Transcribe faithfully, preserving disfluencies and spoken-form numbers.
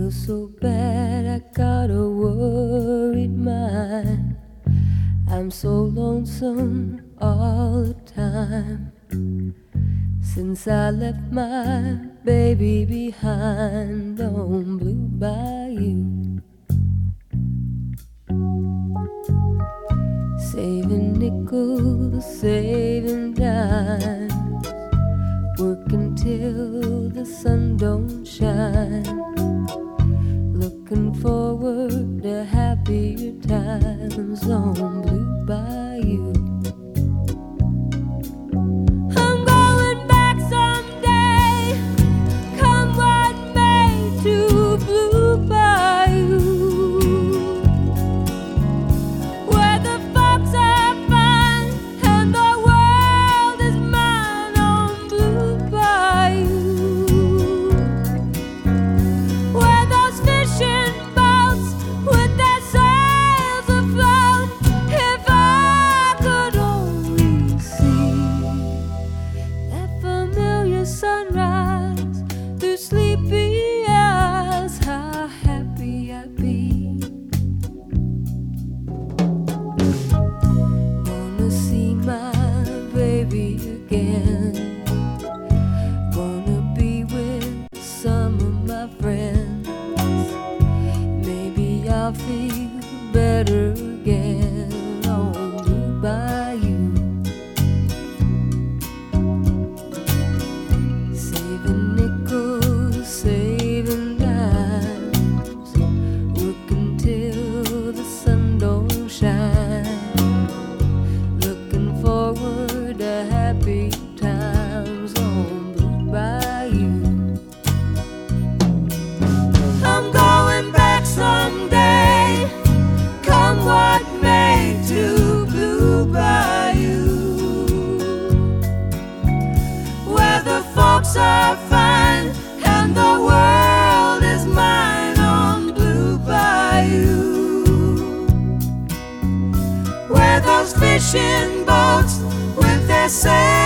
So bad I got a worried mind. I'm so lonesome all the time. Since I left my baby behind on Blue Bayou. Saving nickels, saving dimes, working till the sun don't shine. Looking forward to happier times on Blue Bayou. I'm going back someday, come what may, to Blue Bayou, where the folks are fine and the world is mine on Blue Bayou. Where those fishing boats with their sails afloat, if I could only see that familiar sunrise through sleepy eyes, how happy I'd be. Wanna see my baby again, wanna be with some of my friends. Maybe I'll feel better again on Blue Bayou. Saving nickels, saving dimes, working till the sun don't shine. Looking forward to happy times on Blue Bayou. I'm going back someday, come what may, to Blue Bayou, where the folks are fine and the world is mine on Blue Bayou, where those fishing boats with their sails